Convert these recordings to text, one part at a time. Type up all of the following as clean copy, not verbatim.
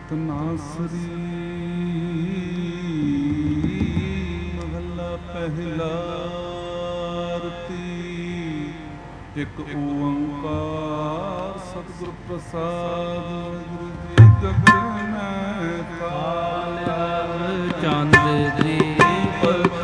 ਤਨਾਸਰੀ ਮਹੱਲਾ ਪਹਿਲਾ। ਆਰਤੀ ਇੱਕ ਓੰਕਾਰ ਸਤਿਗੁਰ ਪ੍ਰਸਾਦ। ਗੁਰੂ ਜੀ ਜਗ ਮੈਂ ਕਾਲਿਆ ਚੰਦ ਦੀਪਕ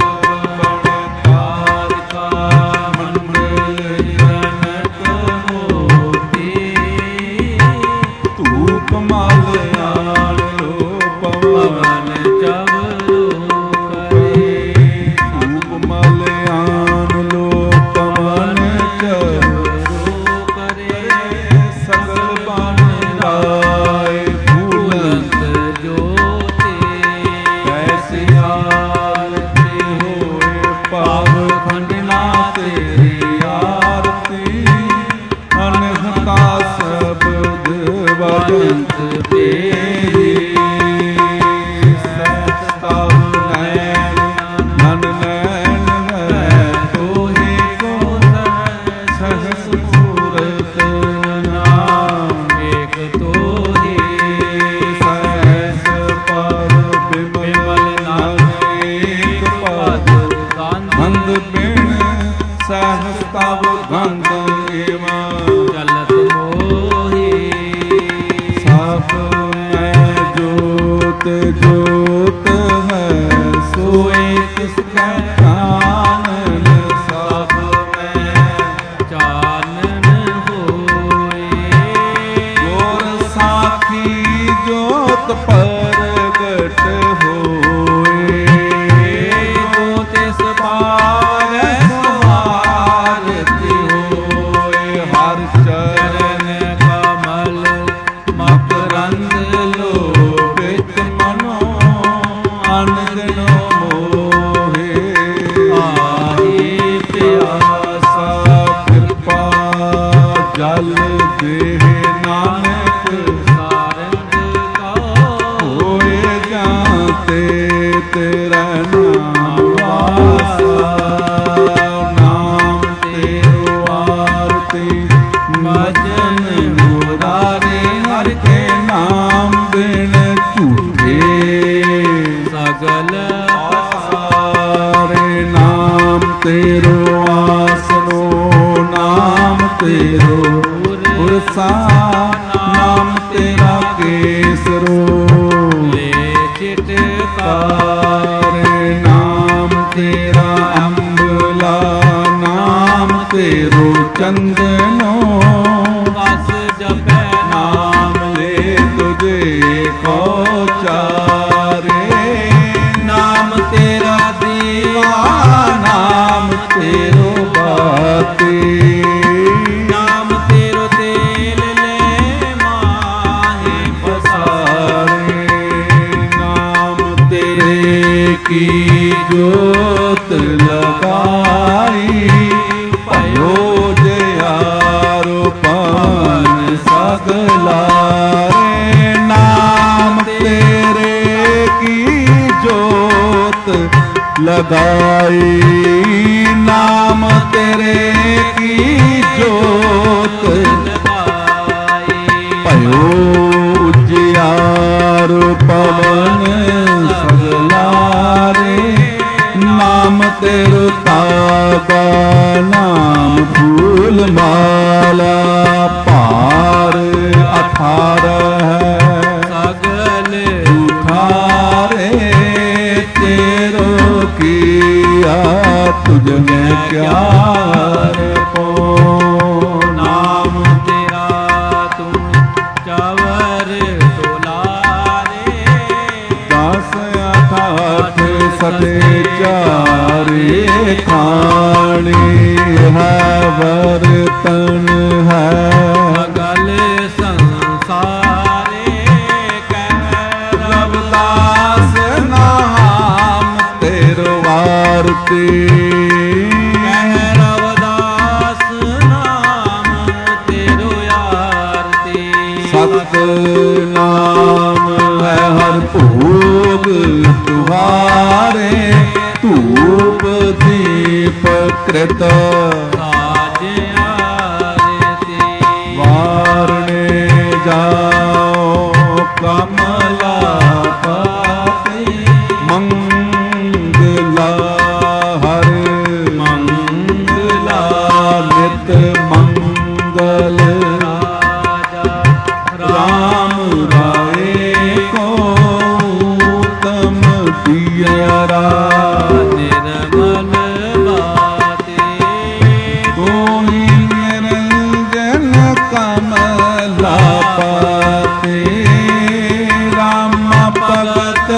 लगाई। नाम तेरे की जोत लगाई। भयो उजियार पवन सगलारे। नाम तेरो तागा नाम फूल माला। पार अथार है सगल उठारे। तेरो किया तुझने क्या को। नाम तेरा तुम चावर तोलारे। 10 8 सते चारे खानी है बर्तन है गल संसारे। कह रविदास नाम तेरो आरती। कह रविदास नाम तेरो आरती। सत नाम है हर भोग तुम्हारे। धूप दीप कृत वारणे जाओ कमल राम राय को उत्तम दियरा निर्मल बाते कोई निरंजन कमला पाते राम भगत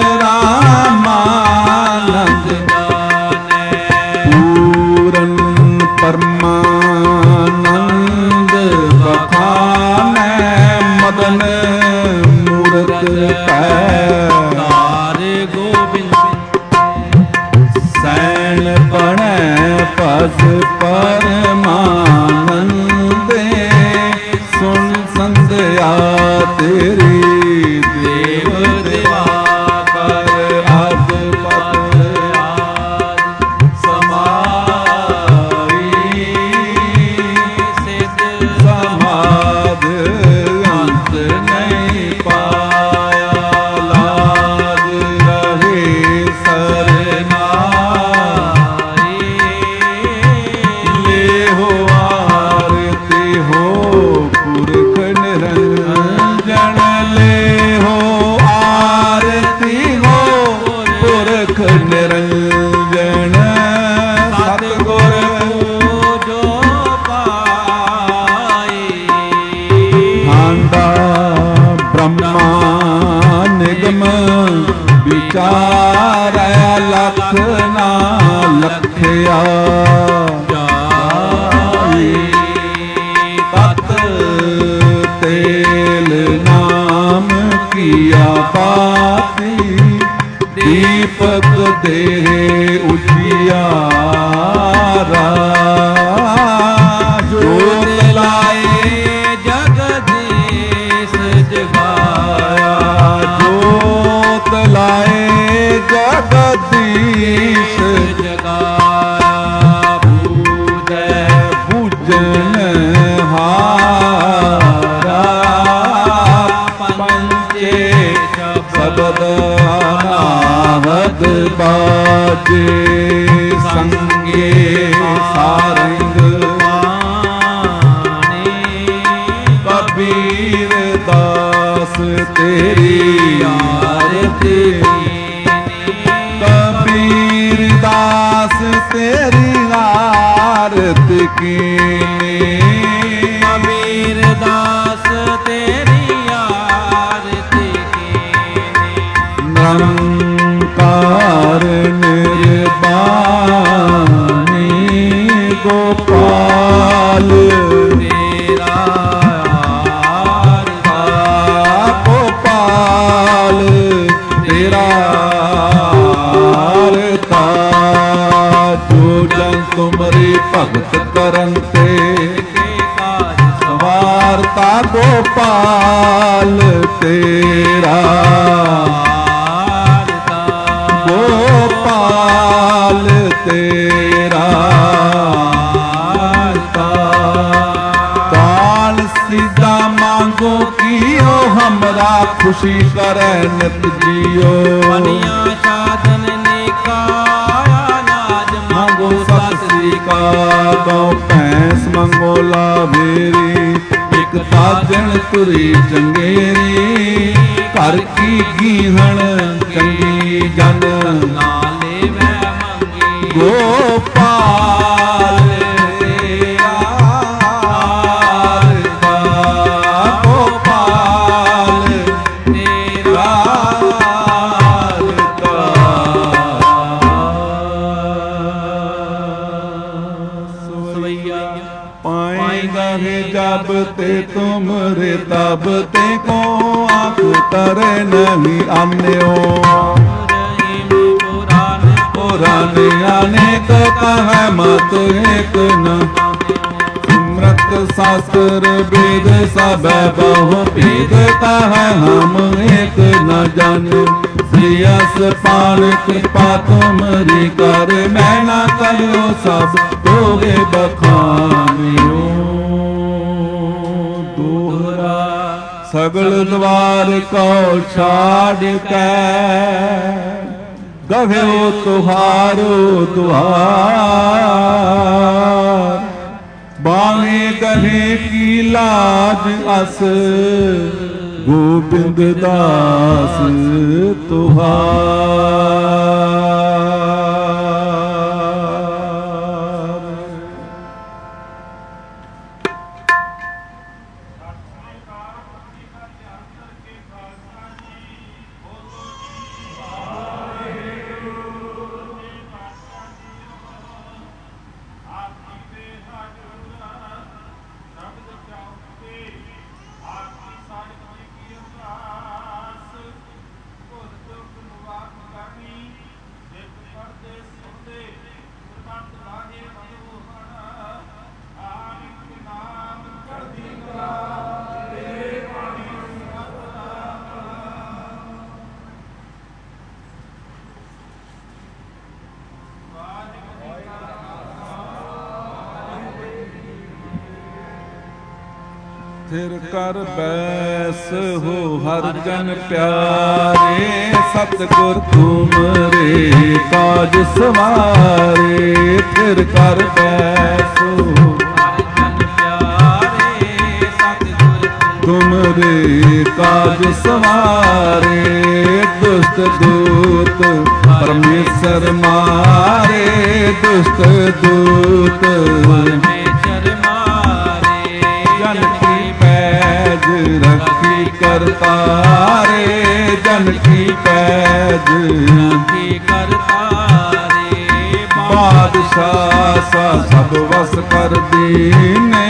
रामानंद पूरन परमानंद बखानै मदन मूरत तारे गोविंद सैन बणै पस परमानंदे सुन संध्या तेरी देव दिवाकर अद पद समाई सिद्ध समाध अंत नहीं पाया लाज रहे सरनाई ले हो आरती हो पुरख निरंजन ले हो आरती हो पुरख निरंजन सतगुर जो पाए भांडा ब्रह्मा निगम विचार लख ना लखया जाई तत तेल नाम किया पाती दीपक दे उजियारा जोत लाए जगदीश जगाया जोत लाए जगदीश जगाया पूजै पूजन हारा पंचे शब्द अनाहत बाजे संगे सारंग कबीर दास तेरी आरती कबीर दास तेरी आरती कीनी कबीर दास तेरी आरती कीनी निरंकार निर्वाणी गोपाल तेरा गोपाल तेरा आरता जो जन तुमरी भगत करन ते वार्ता गोपाल तेरा गोपाल तेरा काल सीधा मांगो कियो हमरा खुशी करे नित जियो मनिया साधन निकाया नाज मांगो सत श्री का गौ भैंस मंगो लाभेरी एक साजन तुरी चंगेरी घर की गीहण चंगी जन नाले मैं मंगी गोपाल तेरा आरता गोपाल तेरा आरता सवैया पाएगा है जब ते तुमरे तब ते को आँख तरे नहीं अन्यो पुराने अनेक कह मत एक न सिमरत शास्त्र वेद सब बहु भेद कह हम एक न जन श्रेयस पान कृपा तुमरी कर मैं न करो सब दोगे बखानियो दोहरा सगल द्वार को छाड़ के गव्यो तुहारो द्वार बाहे गहे की लाज अस गोबिंद दास तुहार। थिर कर बैस हो हर जन प्यारे, सतगुर तुमरे काज सवारे। थिर कर बैस हो हर जन प्यारे, सतगुर तुमरे काज सवारे। दुष्ट दूत परमेश्वर मारे, दुष्ट दूत परमेश्वर मारे। जन की पैज रखी करतारे, जन की पैज रखी करतारे। बादशाह सा सब वस कर दीने,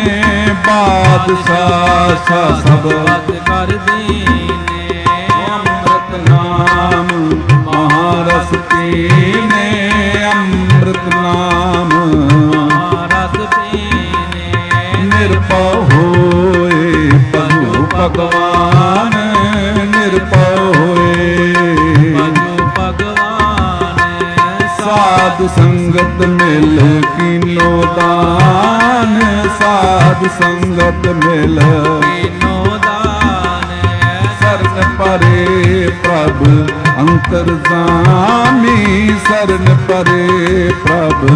बादशाह सा सब वस कर दीने। अमृत नाम महारस पीने, अमृत नाम महारस पीने। निरपौ होए प्रभु भगवान, निरपौ होए प्रभु भगवान। साध संगत मिल कीनो दान, साध संगत मिल कीनो दान। शरण परे प्रभु अंतर्जामी, शरण परे प्रभु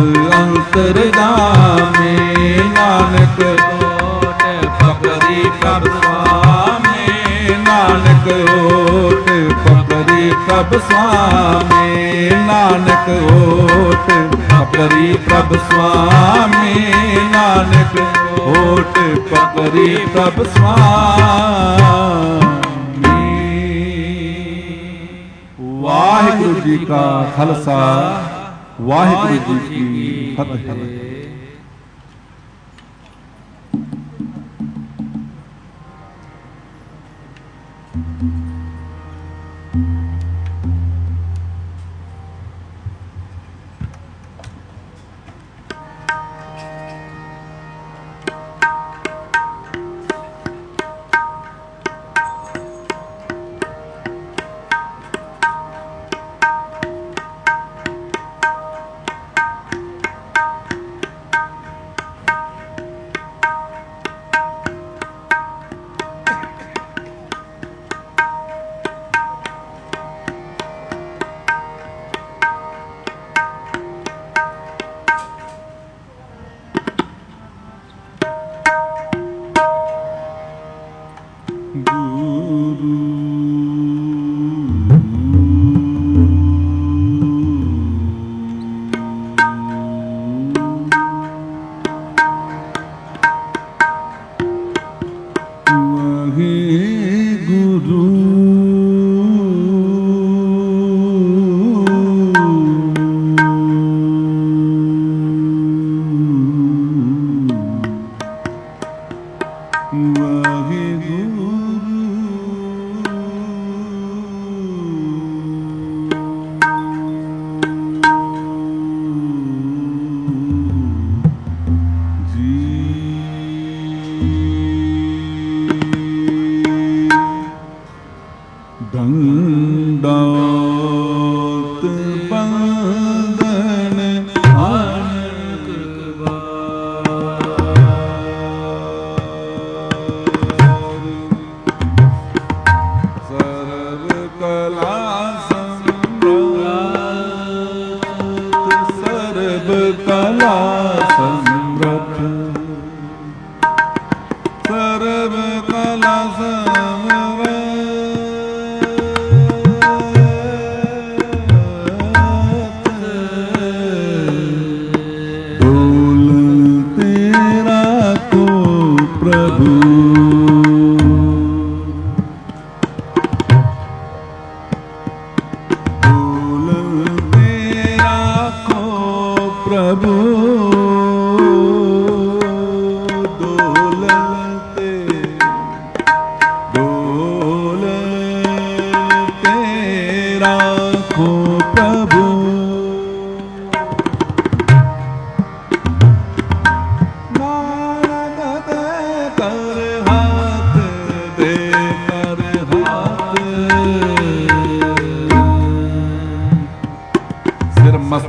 अंतर्जामी। नानक ओट पकड़ी प्रभु स्वामी, नानक ओट पकड़ी प्रभु स्वामी, नानक ओट पकड़ी प्रभु स्वामी, नानक ओट पकड़ी प्रभु स्वामी। वाहिगुरु जी का खालसा, वाहिगुरु जी की फतेह।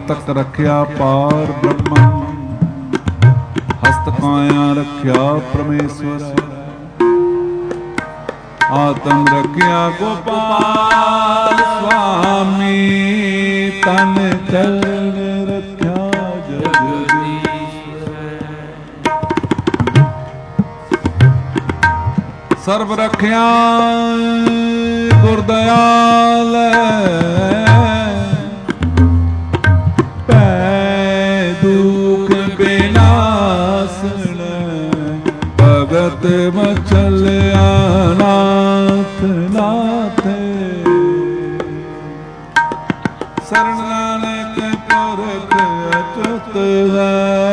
ਮਸਤਕ ਰੱਖਿਆ ਪਾਰ ਬ੍ਰਹਮੰ, ਹਸਤ ਕਾਇਆ ਰੱਖਿਆ ਪਰਮੇਸ਼ਵਰ, ਆਤਮ ਰੱਖਿਆ ਗੋਪਾਲ ਸੁਆਮੀ, ਤਨ ਚਰਨ ਰੱਖਿਆ ਜਗਦੀਸ਼ਵਰ, ਸਰਬ ਰੱਖਿਆ ਗੁਰ ਦਇਆਲ, ਭੈ ਦੁਖ ਬਿਨਾਸਨ, ਭਗਤ ਮਚਲਿਆ ਨਾਥ ਨਾਥੇ, ਸਰਣ ਨਾਨਕ ਪੁਰਖ ਅਚੁੱਤ ਹੈ,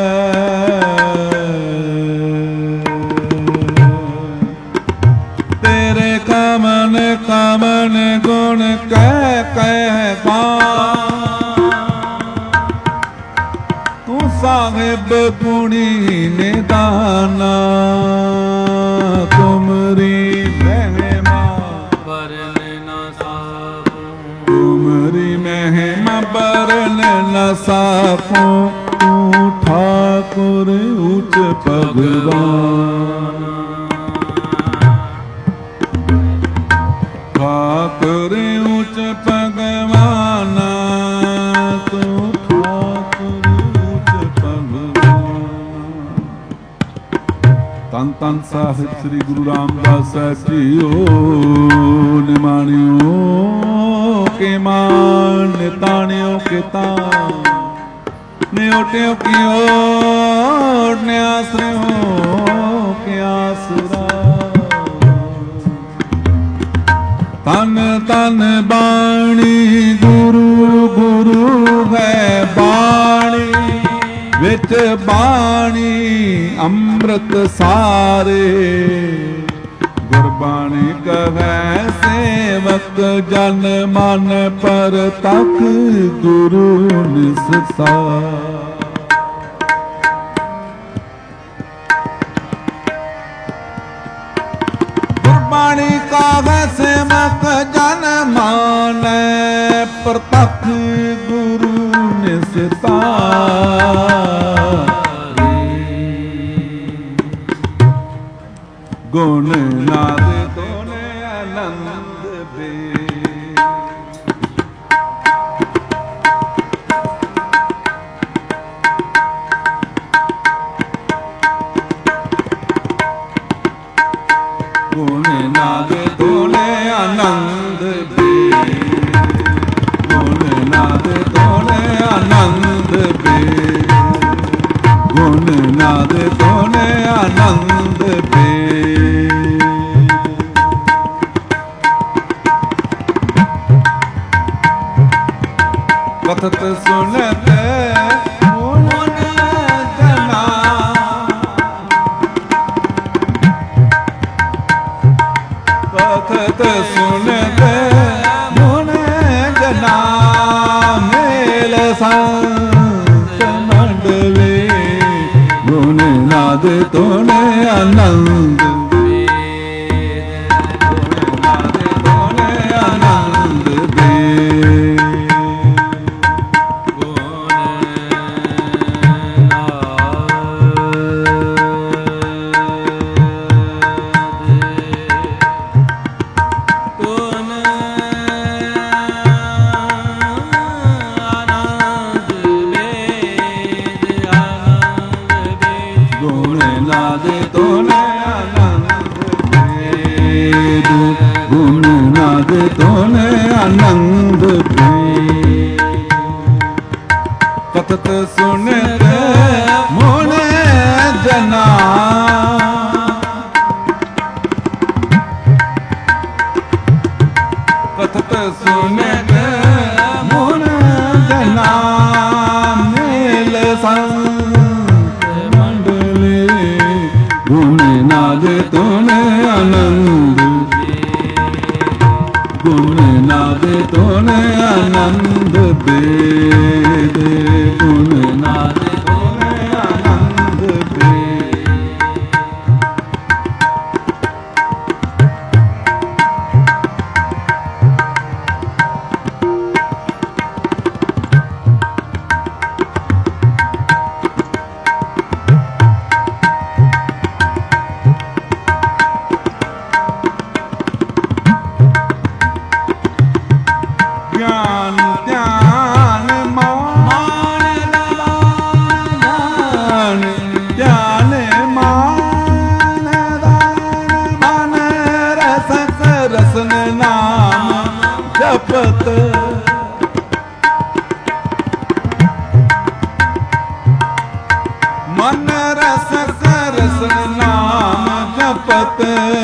ਤੇਰੇ ਕਮਨ ਕਮਨ ਗੁਣ ਕਹਿ ਕਹਿ ਪਾ, ਤੂੰ ਸਾਹਿਬ ਗੁਣੀ ਨਿਦਾਨਾ, ਤੁਮਰੀ ਮਹਿਮਾ ਵਰਨ ਨਾ ਸਾਕੂ, ਤੁਮਰੀ ਮਹਿਮਾ ਬਰਨ ਨ ਸਾਕੂ, ਤੂੰ ਠਾਕੁਰ ਉੱਚ ਭਗਵਾਨ, ਠਾਕੁਰ ਉੱਚ ਭਗਵਾਨ, ਤੂੰ ਠਾਕੁਰ ਉੱਚ ਭਗਵਾਨ। ਧੰਨ ਧੰਨ ਸਾਹਿਬ ਸ੍ਰੀ ਗੁਰੂ ਰਾਮਦਾਸ ਸਾਹਿਬ ਜੀਓ, ਨਿਮਾਣਿਓ ਕੇ ਮਾਨ, ਨਿਤਾਣਿਓ ਕੇ ਤਾਣ, ਨਿਓਟਿਓ ਕੀ ਓਟ, ਨਿਆਸਰਿਓ ਕੇ ਆਸਰਾ, ਤਨ ਤਨ ਬਾਣੀ ਗੁਰੂ ਗੁਰੂ ਹੈ ਬਾਣੀ, ਵਿੱਚ ਬਾਣੀ ਅੰਮ੍ਰਿਤ ਸਾਰੇ, ਗੁਰਬਾਣੀ ਕਹੈ ਸੇਵਕ ਜਨ ਮਨ ਪਰਤਖ, ਗੁਰੂ ਨਿਸਤਾਰ, ਗੁਰਬਾਣੀ ਕਹੈ ਸੇਵਕ ਜਨ ਮਨ ਪਰਤਖ, ਗੁਰੂ ਨਿਸਤਾਰ, ਗੁਣ ਨਾਦ ਤੋਨੇ ਆਨੰਦ ਬੇ, ਗੁਣ ਨਾਦ ਤੋਨੇ ਆਨੰਦ ਬੇ, ਗੁਣ ਨਾਦ ਤੋਨੇ ਆਨੰਦ ਬੇ, ਗੁਣ ਨਾਦ ਤੋਨੇ ਆਨੰਦ ਬੇ, ਕਥਤ ਸੁਨਤ ਮੋਨ ਜਨਾ, ਕਥਤ ਸੁਨਤ ਮੋਨ ਜਨਾ, ਮੇਲ ਸੰਤ ਮੰਡਲੇ, ਗੁਣ ਨਾਦ ਤੋਨੇ ਆਨੰਦ, ਗੁਣ ਨਾਦ ਤੋਨੇ ਆਨੰਦ ਬੇ, ਗੁਣ ਨਾਦ ਤੋਨੇ ਆਨੰਦ ਬੇ, ਕਥਤ ਸੁਨਤ ਮੋਨ ਜਨਾ, ਕਥਤ ਸੁਨਤ ਮੋਨ ਜਨਾ, ਮੇਲ ਸੰਤ ਮੰਡਲੇ, ਗੁਣ ਨਾਦ ਤੋਨੇ ਆਨੰਦ, ਗੁਣ ਨਾਦ ਤੋਨੇ ਆਨੰਦ ਬੇਦ, ਗੁਣ ਨਾਦ ਤੋਨੇ ਆਨੰਦ ਬੇਦ। ਨਾਮ ਜਪਤ ਮਨ ਰਸ ਰਸਨ ਨਾਮ ਜਪਤ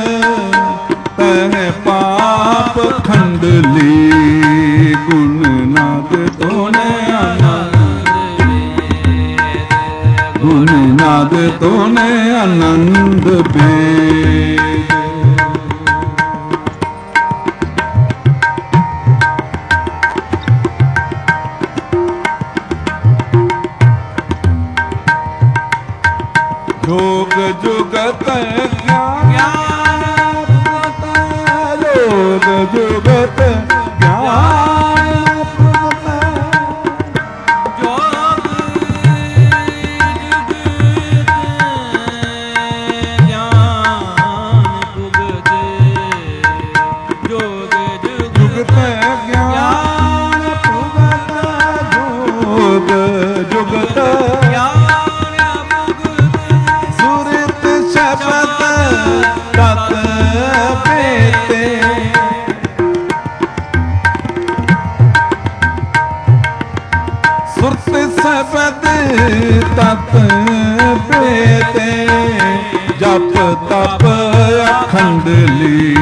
ਤਹਿ ਪਾਪ ਖੰਡ ਲੀ ਗੁਣ ਨਾਦ ਤੋਨੇ ਗੁਣ ਨਾਦ ਤੋਨੇ ਆਨੰਦ ਬੇਦ ਜੋਗ ਜੁਗਤ ਗਿਆਨ ਜੋਗ ਜੁਗਤ ਗਿਆਨ ਜੋਗ ਜੁਗਤ ਗਿਆਨ ਭੁਗਤ ਜੋਗ ਜੁਗਤ ਸੁਰਤ ਸ਼ਬਦ ਤਤ ਪੇਤੇ ਸੁਰਤ ਸ਼ਬਦ ਤਤ ਪੇਤੇ ਜਪ ਤਪ ਅਖੰਡ ਲੀ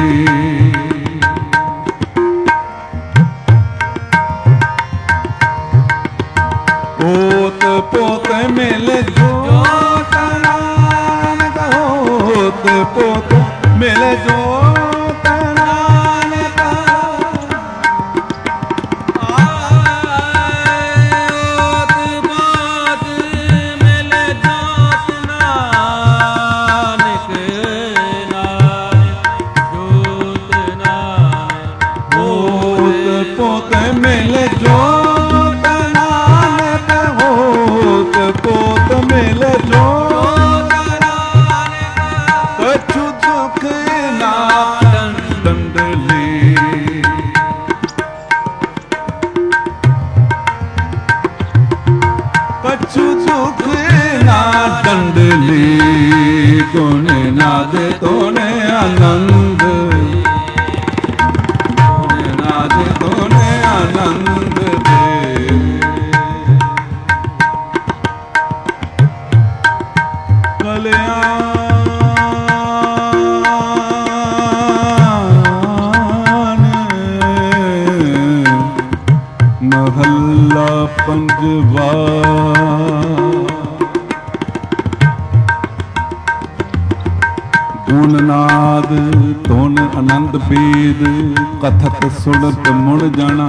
ਓਤ ਪੋਤ ਮਿਲ ਜੋਤ ਨਾਨਕ ਓਤ ਪੋਤ ਮਿਲ ਜੋਤ ਨਾਨਕ ਆਤ ਬਾਤ ਮਿਲ ਜੋਤ ਨਾਨਕ ਜੋਤ ਨਾਨਕ ਓਤ ਪੋਤ ਮਿਲ ਜੋਤ ਨਾਨਕ ਓਤ ਪੋਤ ਮਿਲ ਜੋਤ ਕਛੁ ਦੁਖ ਨਾ ਦੰਡ ਲੀ ਕਛੁ ਦੁਖ ਨਾ ਦੰਡ ਲੀ ਗੁਣ ਨਾਦ ਤੋਨੇ ਆਨੰਦ ਗੁਣ ਨਾਦ ਤੋਨੇ ਆਨੰਦ ਦੇ ਕਲਿਆਣ ਮਹੱਲਾ ਪੰਜਵਾ ਗੁਣ ਨਾਦ ਧੁਨ ਆਨੰਦ ਬੇਦ ਕਥਤ ਸੁਣਤ ਮੁੜ ਜਾਣਾ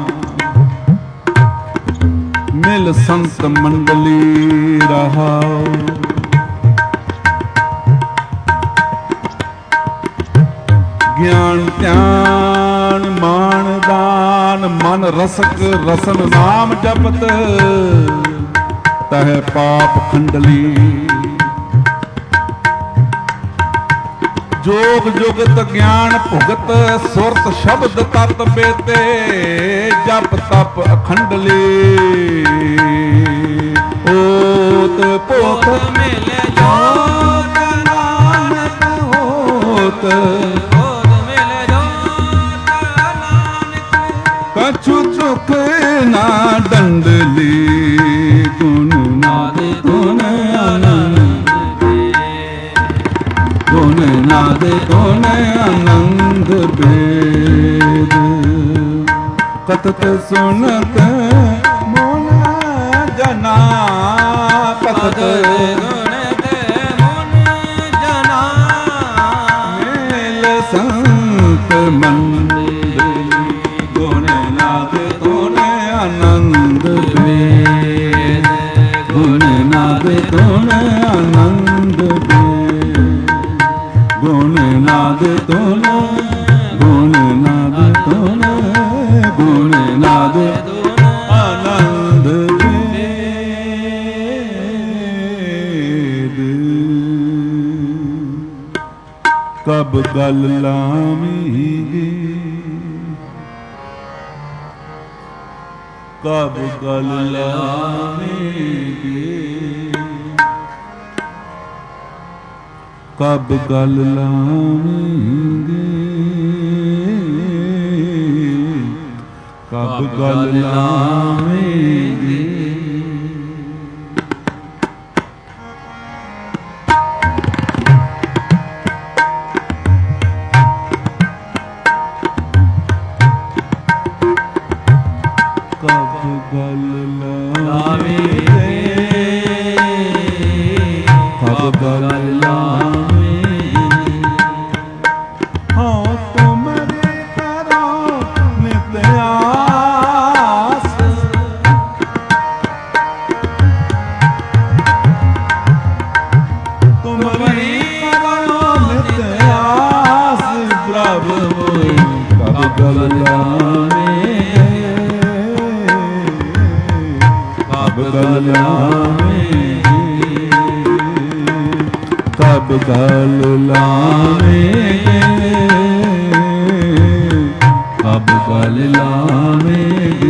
ਮਿਲ ਸੰਤ ਮੰਡਲੀ ਰਹਾਉ ਗਿਆਨ ਧਿਆਨ ਮਾਨ ਦਾਨ ਮਨ ਰਸਕ ਰਸਨ ਨਾਮ ਜਪਤ ਤਹਿ ਪਾਪ ਖੰਡਲੀ ਜੋਗ ਜੁਗਤ ਗਿਆਨ ਭੁਗਤ ਸੁਰਤ ਸ਼ਬਦ ਤਤ ਬੇਤੇ ਜਪ ਤਪ ਅਖੰਡਲੀ ਓਤ ਪੋਤ ਮਿਲ ਜੋਤ ਨਾਨਕ ਓਤ ਮਿਲ ਜੋਤ ਨਾਨਕ ਕਛੁ ਚੁਕ ਨਾ ਡੰਡਲੀ ਗੁਣ ਨਾਦ ਗੁਣ ਆਨੰਦ ਗੁਣ ਨਾਦ ਗੁਣ ਆਨੰਦ ਬੇਦ ਕਤਤ ਸੁਨਤ ਮੋਨ ਜਨਾ ਪਤਤ ਸੰਤ ਮੰਡਲੀ ਗੁਣ ਨਾਦ ਗੁਣ ਆਨੰਦ ਬੇਦ ਗੁਣ ਨਾਦ ਗੁਣ ਆਨੰਦ ਬੇਦ ਗੁਣ ਨਾਦ ਗੁਣ ਨਾਦ ਗੁਣ ਨਾਦ ਆਨੰਦ ਬੇਦ ਕਬ ਗਲ ਲਾਵੀਂਗੇ ਕਬ ਗਲ ਲਾਵੀਂਗੇ ਕਬ ਗਲ ਲਾਵੀਂਗੇ ਕਬ ਗਲ ਲਾਵੇਂਗੀ। ਕਬ ਗਲ ਲਾਵੇਂਗੇ, ਕਬ ਗਲ ਲਾਵੇਂਗੇ। ਹਾਂ ਤੁਮਰੇ ਕਰੋ ਨਿਤ ਆਸ, ਤੁਮਰੀ ਕਰੋ ਨਿਤ ਆਸ ਪ੍ਰਭ ਮੋਇ ਕਬ ਗਲ ਲਾਵੇਂਗੇ, ਕਬ ਗਲ ਲਾਵੇਂਗੇ, ਕਬ ਗਲ ਲਾਵੇਂਗੇ, ਕਬ ਗਲ ਲਾਵੇਂਗੇ।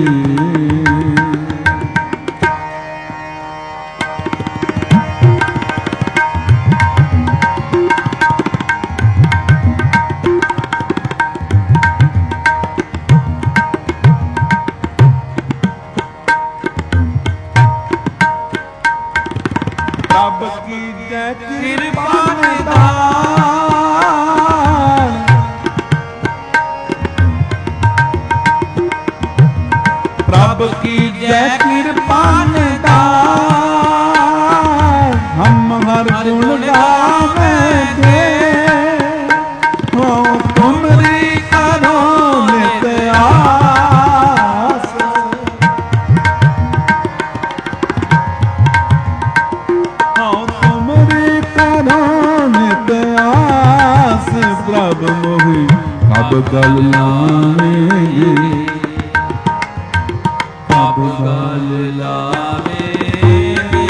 ਪ੍ਰਭ ਕੀ ਜੈ ਕਿਰਪਾ ਨਿਧਾਨ, ਪ੍ਰਭ ਕੀ ਜੈ ਕਿਰਪਾ ਨਿਧਾਨ। ਹਮ ਹਰ ਗੁਣ ਗਾਵੇਂਗੇ, ਹੋ ਤੁਮਰੀ ਕਰੋ ਨਿਤ ਆਸ। ਪ੍ਰਭ ਮੋਹਿ ਕਬ ਗਲ ਲਾਵੇਂਗੇ, ਕਬ ਗਲ ਲਾਵੇਂਗੇ,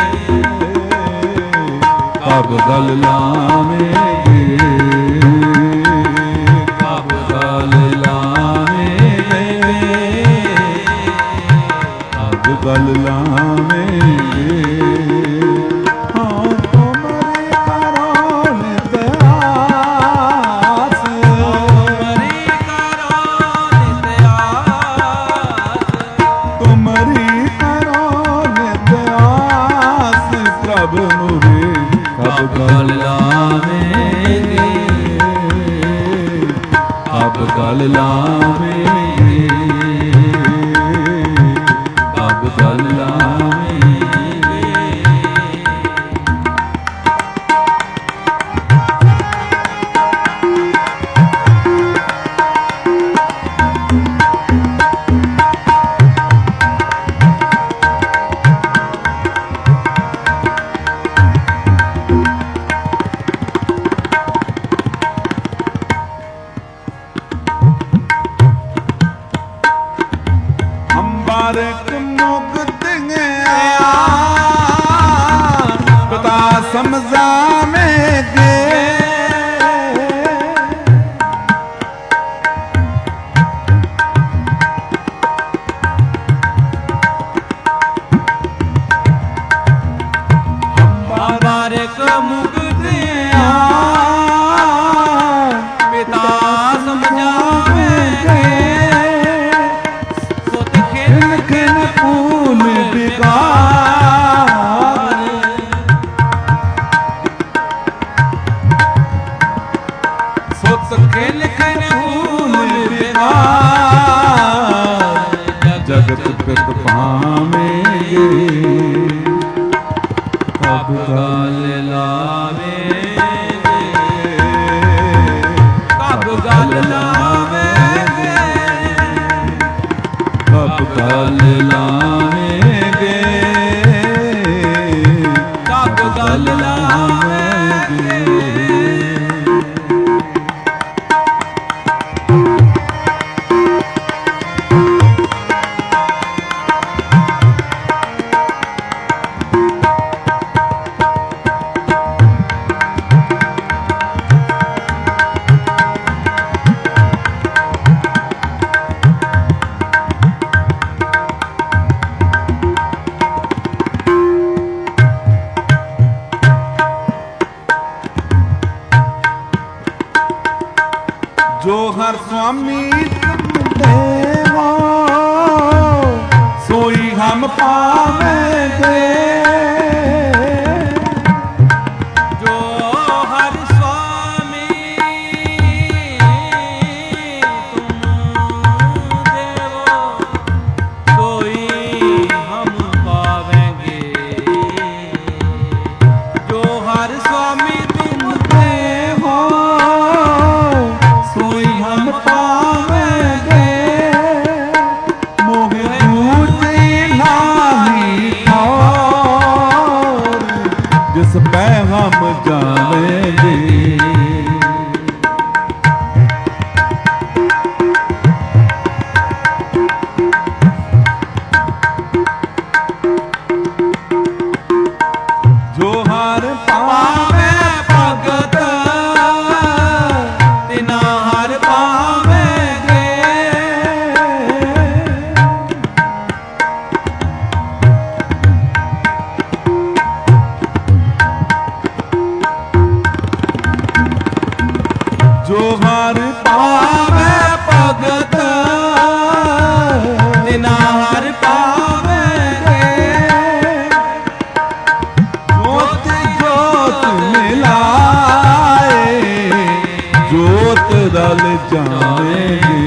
ਕਬ ਗਲ ਲਾਵੇਂਗੇ, ਕਬ ਗਲ ਲਾਵੇਂਗੇ, ਕਬ ਗਲ ਲਾਵੇਂਗੇ। ਕਬ ਗਲ ਲਾਵੇਂਗੇ, ਕਬ ਗਲ ਲਾਵੇਂਗੇ, ਕਬ ਗਲ ਲਾਵੇਂਗੇ। ਬਾਰਕ ਮੁਕਤ ਗਿਆ ਪਤਾ ਸਮਝਾਵੇਂਗੇ, ਬਾਰਕ ਮੁਕਤ ਗਿਆ ਪਿਤਾ ਸਮਝਾਵੇਂਗੇ। ਫੂਲ ਬਿਕਾਰ ਸੁਤ ਖਿਲ ਖਿਲ ਫੂਲ ਬਿਕਾਰ, ਜਗਤ ਪਿਤ ਪਾਵੇਂਗੇ, ਕਬ ਗਲ ਲਾਵੇਂਗੇ, ਕਬ ਗਲ ਲਾਵੇਂਗੇ, ਕਬ ਗਲ ਲਾਵੇਂਗੇ, ਕਬ ਗਲ ਲਾਵੇਂਗੇ। ਜੋ ਹਰ ਸੁਆਮੀ ਦੇਵੋ सोई हम पावेंगे जो हर स्वामी तुम देवो सोई हम पावेंगे जो हर स्वामी तुम हो सोई हम पावेंगे मोह दूजे नाही और जिस पै हम जावेंगे जो हर पावे भगत तिना हर पावेंगे जो हर पावे भगत तिना हर पावेंगे जोत जोत मिलाए जोत रल जाएंगे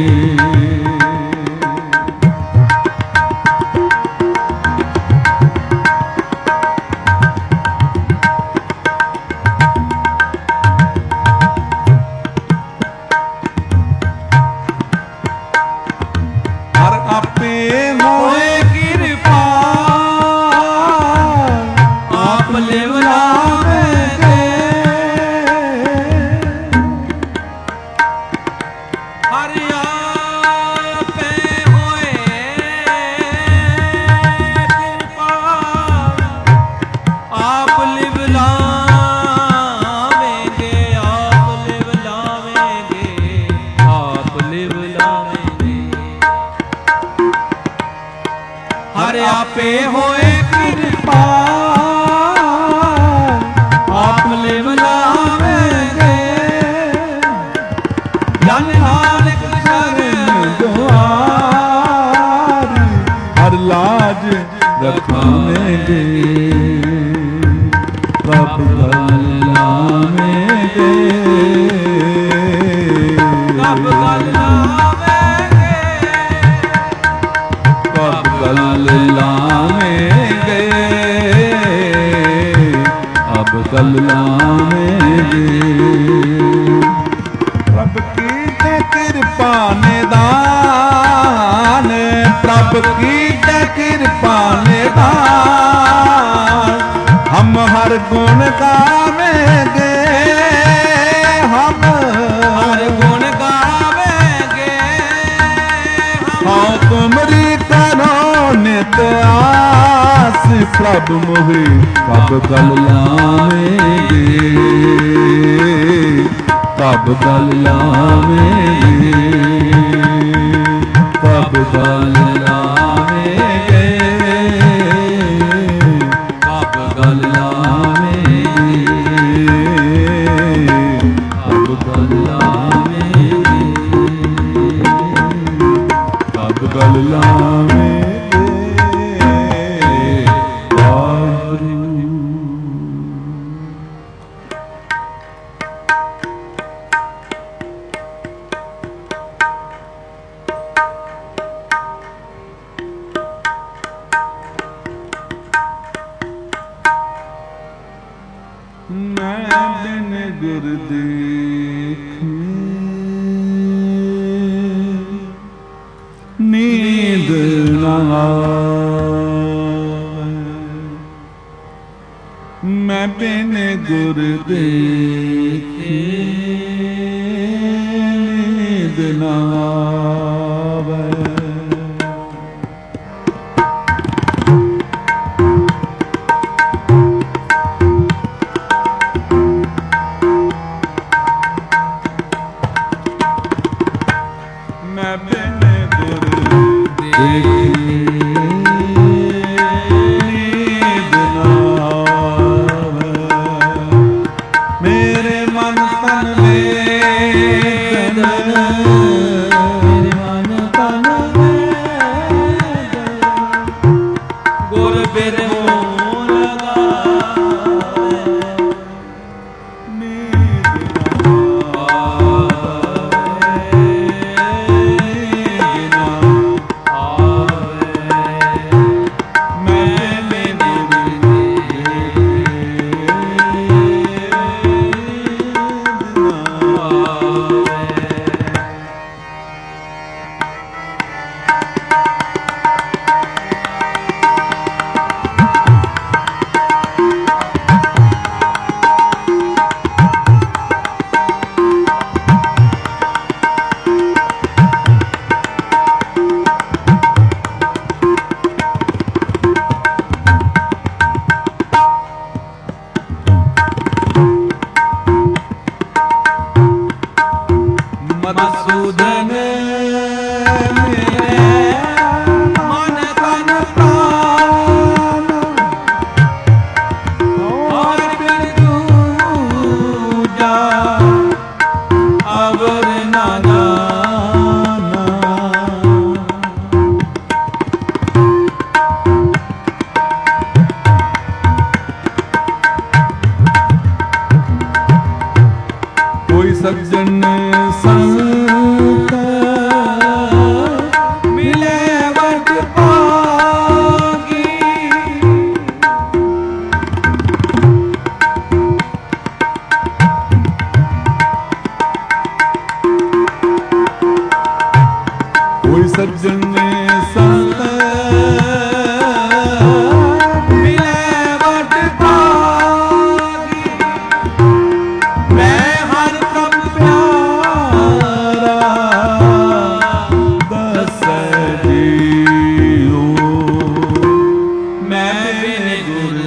हर आपे होए कृपा आप लिवलावेंगे हर आपे होए कृपा आप लिवलावेंगे आप लिवलावेंगे आप लिवलावेंगे हर आपे होए कृपा आप लिवलावेंगे जन नानक शरण द्वार हर लाज रखावेंगे कब गल लावेंगे कब गल लावेंगे कब गल लावेंगे अब गल लावेंगे प्रभ की ते कृपा निदान प्रभ की ते कृपा निदान हम हर गुण गावेंगे हम हर गुण गावेंगे हाँ तुमरी करो नित आस प्रभ मोहि कब गल लावेंगे कब गल लावेंगे कब गल लावेंगे कब गल कब गल लावेंगे कब गल लावेंगे मैं बिन गुर देखे नींद न आवे मैं बिन गुर देखे नींद न आवे मैं बिन गुर देखे नींद न आवे मेरे मन तन मेरे मन तन सजने संग मिले वट भागी, मैं हर कम प्यारा दस जीओ मैं बिन गुर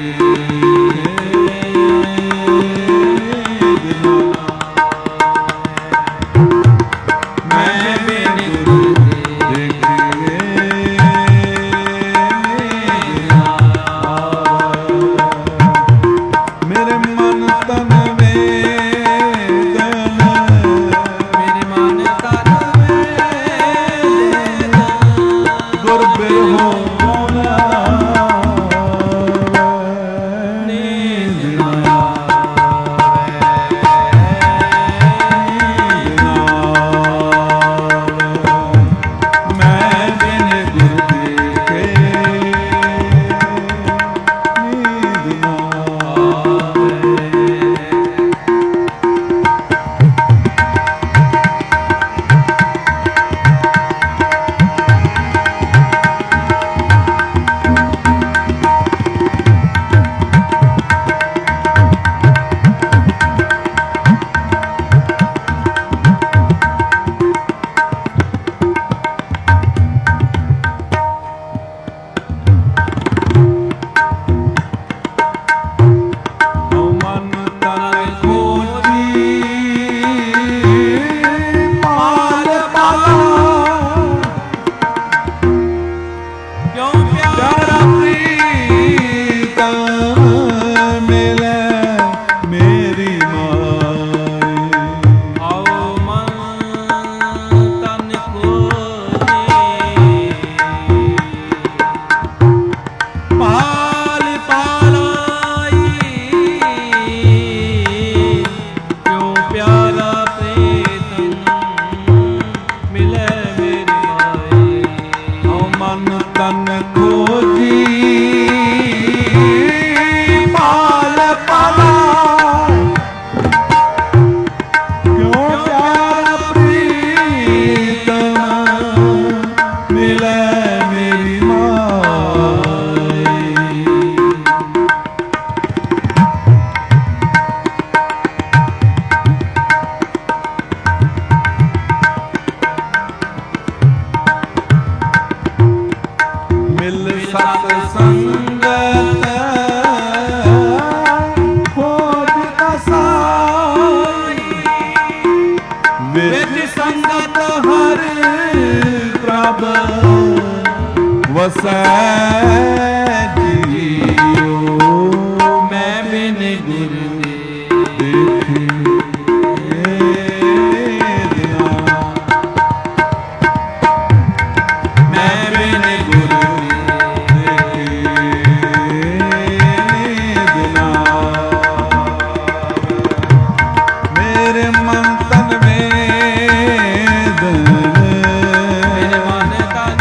ਵਸੈ ਜੀਓ ਮੈਂ ਬਿਨ ਗੁਰ ਦੇ ਦੇਖੇ ਦਿਨਾ ਮੈਂ ਬਿਨ ਗੁਰ ਦੇਖੇ ਦਿਨਾ ਮੇਰੇ ਮਨ ਤਨ ਵੇਦਨ ਮੇਰੇ ਮਨ ਤਨ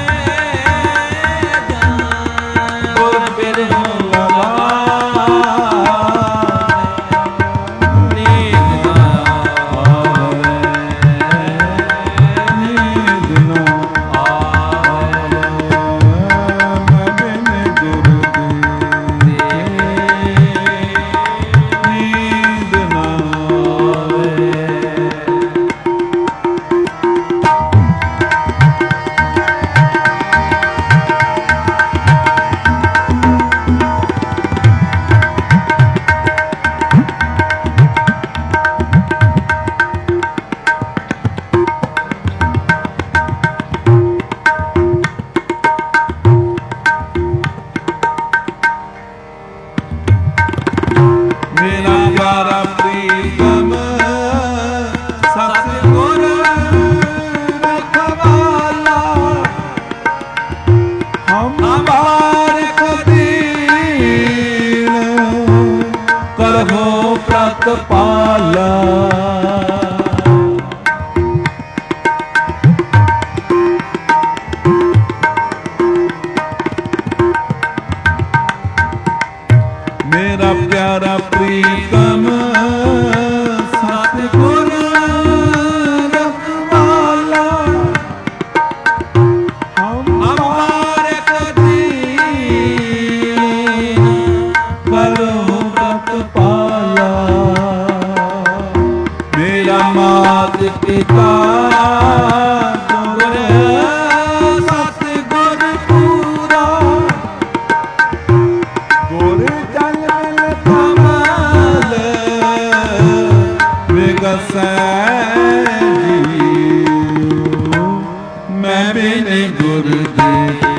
ਪਾਲਾ ਮੇਰਾ ਪਿਆਰਾ ਪ੍ਰੀਤਮ ਸਤਿਗੁਰ ਰਖਵਾਲਾ ਬਿਨ ਗੁਰ ਦੇਖੇ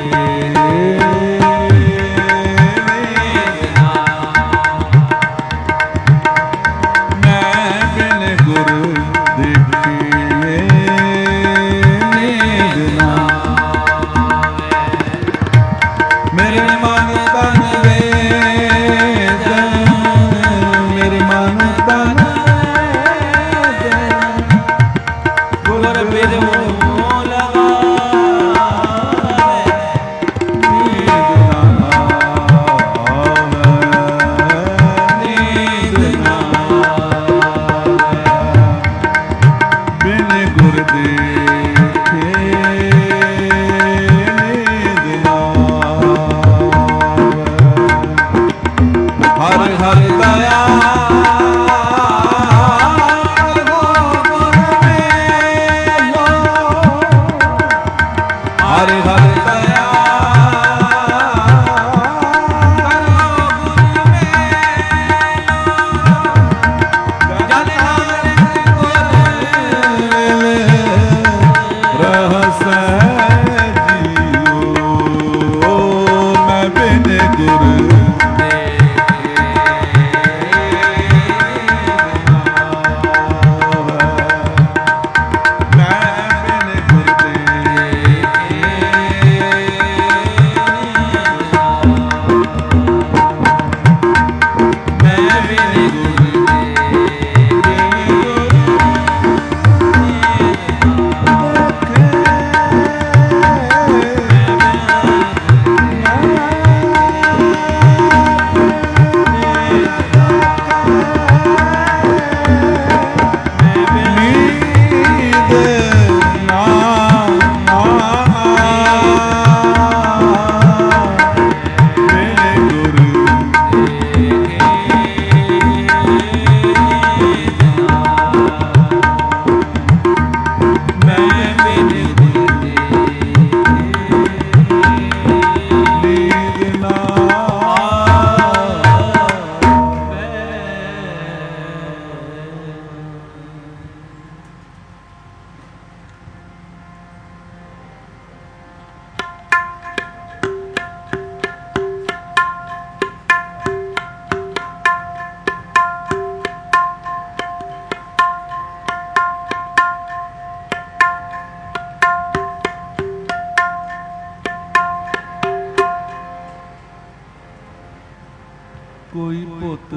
ਕੋਈ ਪੁੱਤ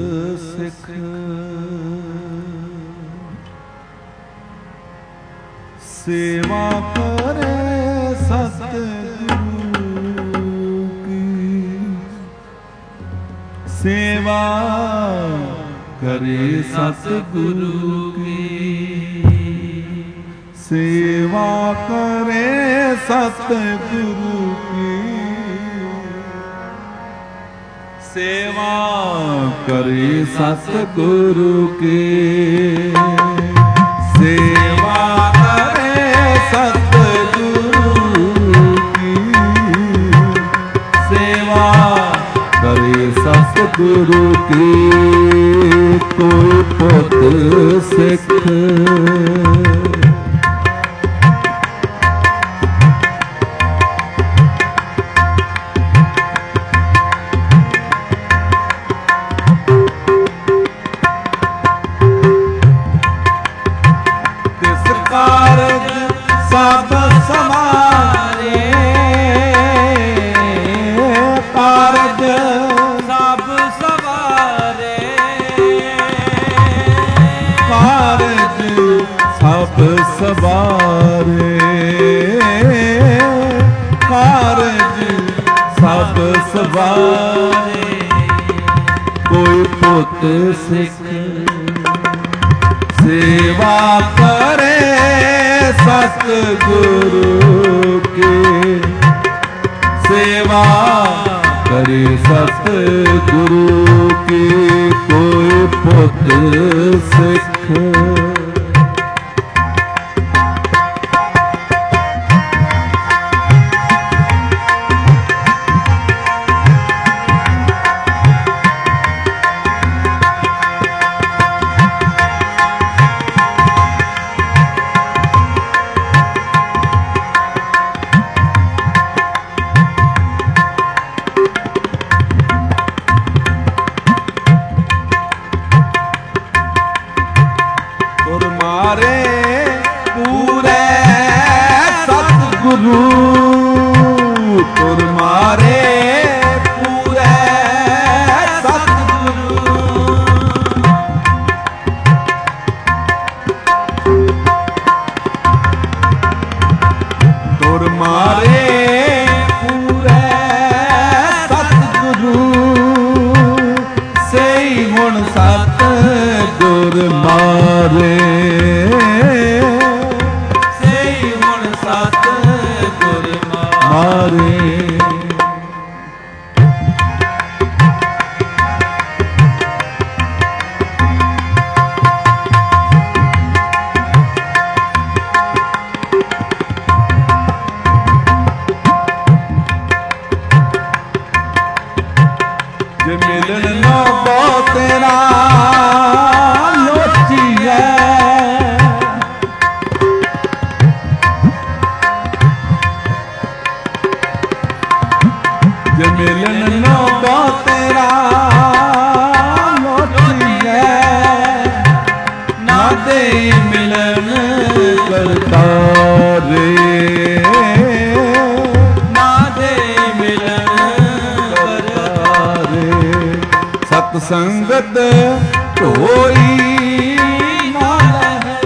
ਸਿੱਖ ਸੇਵਾ ਕਰੇ ਸਤਿਗੁਰੂ ਕੀ ਸੇਵਾ ਕਰੇ ਸਤਿਗੁਰੂ ਕੀ ਸੇਵਾ ਕਰੇ ਸਤਿਗੁਰੂ ਕੀ सेवा करे सतगुरु की सेवा करे सतगुरु की सेवा करे सतगुरु की कोई पुत सिख ਸਵਾਰੇ ਕਾਰਜ ਸਭ ਸਵਾਰੇ ਕੋਈ ਪੁੱਤ ਸਿੱਖ ਸੇਵਾ ਕਰੇ ਸਤਿਗੁਰੂ ਕੀ ਸੇਵਾ ਕਰੇ ਸਤਿਗੁਰੂ ਕੀ ਕੋਈ ਪੁੱਤ ਸਿੱਖ ਸਤਿਗੁਰੂ ਤੁਰ ਮਾਰੇ ਪੂਰੇ ਸਤਿਗੁਰੂ ਤੁਰ ਮਾਰੇ ਪੂਰੇ ਸਤਿਗੁਰੂ ਸਈ ਹੁਣ ਸਤਿਗੁਰ ਮਾਰੇ ਮਾਰੇ ਜੇ ਮਿਲਣ ਨਾ ਬੋ ਤੇਰਾ ਲੋਚੀਐ ਜੇ ਮਿਲਣ ਨਾ ਬੋ ਤੇਰਾ ਲੋਚੀਐ ਨਾ ਦੇ ਮਿਲਣ ਕਰਤਾਰੇ ਸਤ ਸੰਗਤ ਢੋਈ ਨਾ ਲਹੈ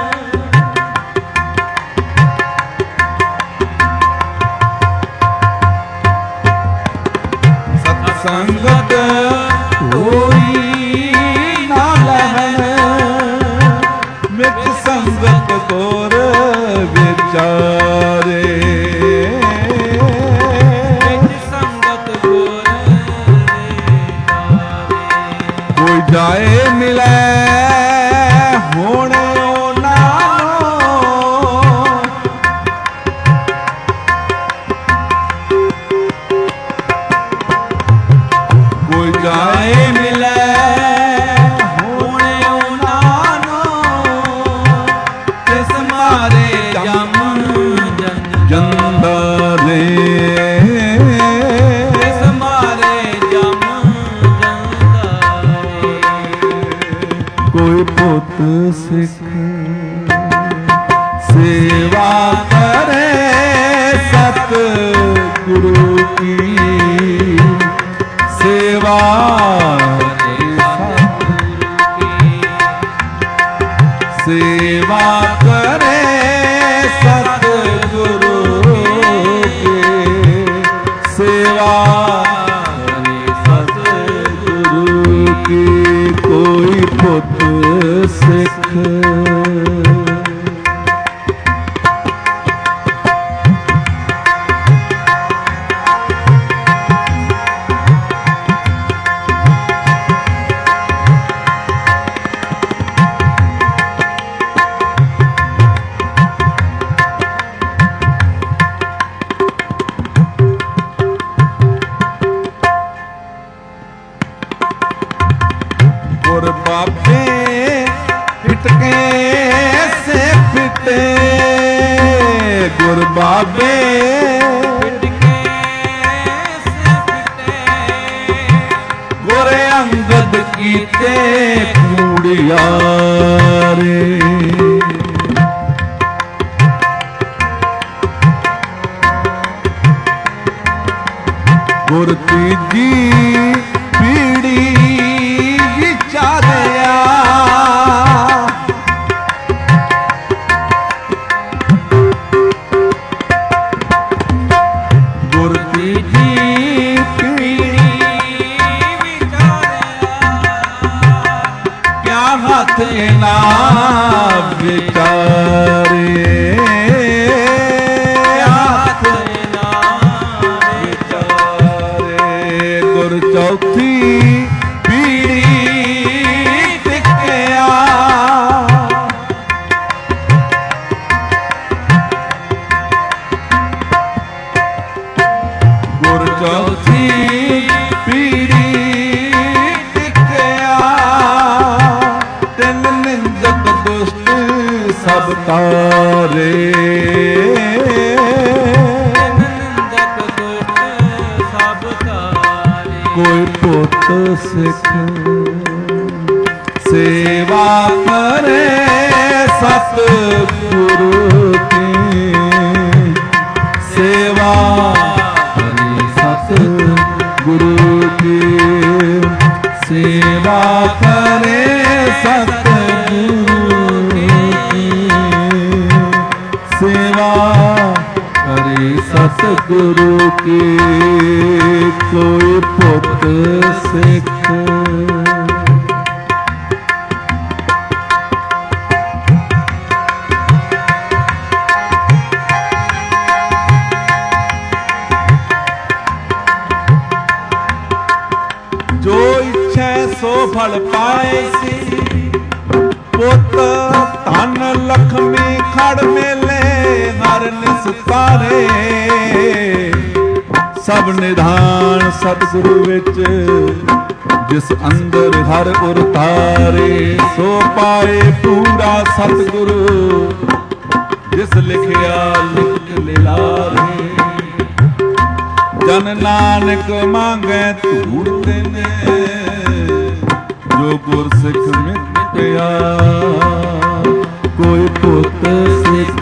ਸਤ ਸੰਗਤ ਢੋਈ ਨਾ ਲਹੈ ਮਿਤ ਸੰਗਤ ਕੋਰ ਵਿਚਾਰੇ ਜਾਏ ਮਿਲੈ ਹੁਣ ਕੋਈ ਜਾਏ ਮਿਲੈ ਹੁਣ ਤਿਸ ਮਾਰੇ ਜਮ ਜੰਦਾਰੇ ਕੋਈ ਪੁੱਤ ਸਿੱਖ ਸੇਵਾ ਕਰੇ ਸਤ ਗੁਰੂ ਕੀ ਸੇਵਾ ਸੇਵਾ ਕਰੇ ਸਤ ਗੁਰੂ ਕੀ ਸੇਵਾ ਸਤ ਗੁਰੂ ਕੀ ਕੋਈ ਪੁੱਤ ਸਿੱਖ ਗੁਰ ਬਾਬੇ ਫਿਟਕੇ ਸੇ ਫਿਟੇ ਗੁਰ ਬਾਬੇ ਫਿਟਕੇ ਸੇ ਫਿਟੇ ਗੁਰ ਅੰਗਦ ਕੀਤੇ ਕੂੜਿਆਰੇ ਗੁਰ ਤੀਜੀ ਪੀੜੀ ਵਿਚਾਰਿਆ ਗੁਰ ਤੀਜੀ ਪੀੜੀ ਵਿਚਾਰਿਆ ਕਿਆ ਹੱਥ ਨਾ ਵਿਚਾਰੇ ਚੌਥੀ ਪੀੜੀ ਟਿਕਿਆ ਗੁਰ ਚੌਥੀ ਪੀੜੀ ਟਿਕਿਆ ਤਿੰਨ ਨਿੰਦਕ ਦੁਸ਼ਟ ਸਭ ਤਾਰੇ ਕੋਈ ਪੁੱਤ ਸਿੱਖ ਸੇਵਾ ਕਰੇ ਸਤ ਗੁਰੂ ਕੀ ਸੇਵਾ ਕਰੇ ਸਤਿਗੁਰੂ ਕੀ ਸੇਵਾ ਕਰੇ ਸਤਿਗੁਰੂ ਕੀ ਕੋਈ ਪੁੱਤ ਸਿੱਖ ਜੋ ਇੱਛੈ ਸੋ ਫਲ ਪਾਏ ਸੀ ਪੁੱਤ ਧਨ ਲਖਮੀ ਖੜ ਮੇਲੇ ਹਰ ਨਿਸਤਾਰੇ ਸਭ ਨਿਧਾਨ ਸਤਿਗੁਰੂ ਵਿੱਚ ਜਿਸ ਅੰਦਰ ਹਰ ਉਰਤਾਰੇ ਸੋ ਪਾਏ ਪੂਰਾ ਸਤਿਗੁਰੂ ਜਿਸ ਲਿਖਿਆ ਲਿਖ ਲਿਲਾਰੇ ਜਨ ਨਾਨਕ ਮੰਗੈ ਧੂੜ ਦੇਨੇ ਜੋ ਗੁਰ ਸਿੱਖ ਮਿਟਿਆ ਕੋਈ ਪੁੱਤ ਸਿੱਖ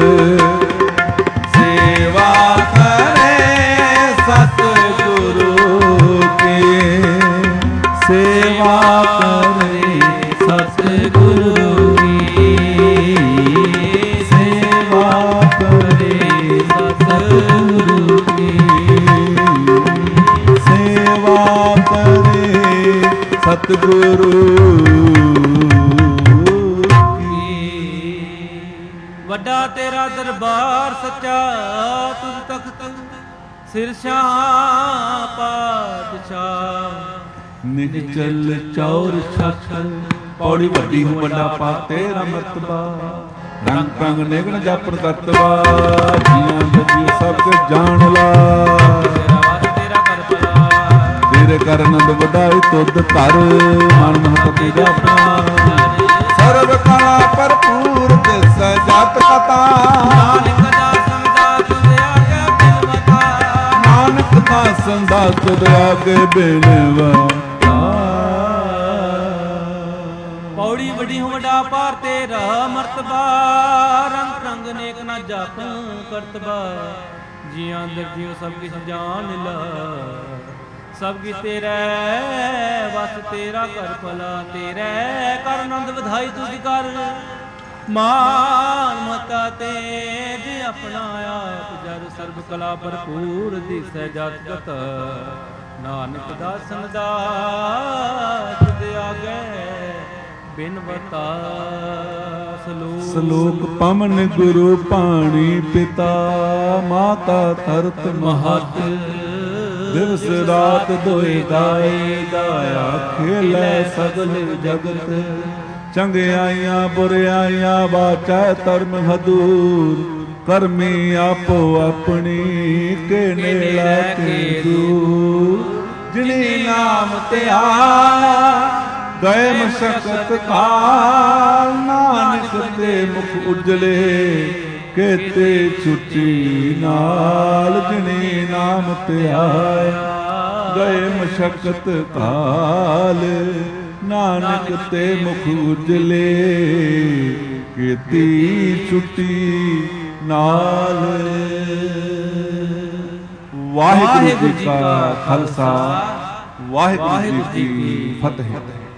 ਸੇਵਾ ਕਰੇ ਸਤਿਗੁਰੂ ਕੀ ਸੇਵਾ ਕਰੇ ਸਤਿਗੁਰੂ ਕੀ ਸੇਵਾ ਕਰੇ ਸਤਿਗੁਰੂ ਕੀ ਸੇਵਾ ਕਰੇ ਸਤਿਗੁਰੂ ਕੀ ਵੱਡਾ ਤੇਰਾ ਦਰਬਾਰ ਸੱਚਾ ਤੁਧ ਤਖਤ ਸਿਰਸ਼ਾ ਪਾਤਸ਼ਾਹ ਨਿਚਲ ਚੌਰ ਛਛਲ ਪੌੜੀ ਵੱਡੀ ਹੂੰ ਵੱਡਾ ਪਾ ਤੇਰਾ ਮਰਤਬਾ ਰੰਗ ਰੰਗ ਨਿਗਣ ਜਾਪਨ ਕਰਤਵਾ ਜੀਆਂ ਜਜੀ ਸਭ ਕੇ ਜਾਣ ਲਾ ਤੇਰੇ ਕਰ ਆਨੰਦ ਵਧਾਈ ਤੁਧ ਧਰ ਮਨ ਮਹਤ ਤੇਰਾ ਆਪਣਾ ਸਰਬ ਕਲਾ ਭਰਪੂਰ ਤਿਸ ਜਤ ਕਥਾ ਨਾਨਕ ਦਾ ਸੰਦਾ ਤੁਧ ਆਗੇ ਬਿਨਵਤਾ ਨਾਨਕ ਦਾ ਸੰਦਾ ਤੁਧ ਆਗੇ ਬਿਨਵਤਾ ਪੌੜੀ ਵੱਡੀ ਹੋ ਵੱਡਾ ਪਾਰ ਤੇਰਾ ਮਰਤਬਾ ਰੰਗ ਰੰਗ ਨੇਕ ਨਾ ਜਾਤ ਕਰਤਬਾ ਜੀਆਂ ਅੰਦਰ ਜਿਉ ਸਭ ਕਿਛ ਜਾਣ ਲਾ ਸਭ ਕੀ ਤੇਰਾ ਵਸ ਤੇਰਾ ਕਰ ਭਲਾ ਤੇਰਾ ਕਰ ਆਨੰਦ ਵਧਾਈ ਤੁਝ ਕਰ ਮਾਨ ਮਤਾ ਤੇਜ ਆਪਣਾ ਆਪ ਜਰ ਸਰਬ ਕਲਾ ਭਰਪੂਰ ਦਿਸੈ ਜਤ ਗਤ ਨਾਨਕ ਦਾ ਸੰਦਾ ਤੁਧ ਆਗੇ ਬਿਨਵਤਾ ਸ਼ਲੋਕ ਪਵਨ ਗੁਰੂ ਪਾਣੀ ਪਿਤਾ ਮਾਤਾ ਧਰਤ ਮਹਤ ਦਿਵਸ ਰਾਤ ਦੋਇ ਗਾਏ ਗਾਇਆ ਖੇਲੇ ਸਗਲ ਜਗਤ ਚੰਗਿਆਈਆਂ ਬੁਰਿਆਈਆਂ ਬਾਚੈ ਧਰਮ ਹਦੂਰ ਕਰਮੀ ਆਪੋ ਆਪਣੀ ਕੇ ਨੇੜਾ ਕੇ ਦੂਰ ਜਿਨੀ ਨਾਮ ਧਿਆਇਆ ਗਏ ਮਸ਼ਕਤ ਕਾਲ ਨਾਨਕ ਤੇ ਮੁਖ ਉਜਲੇ ਕੇਤੇ ਛੁੱਟੀ ਨਾਲ ਜਿਨੇ ਨਾਮ ਧਿਆਇਆ ਗਏ ਮਸ਼ਕਤ ਕਾਲ ਨਾਨਕ ਤੇ ਮੁਖ ਉਜਲੇ ਕੇਤੀ ਛੁੱਟੀ ਨਾਲ ਵਾਹਿਗੁਰੂ ਜੀ ਕਾ ਖਾਲਸਾ ਵਾਹਿਗੁਰੂ ਜੀ ਕੀ ਫਤਿਹ।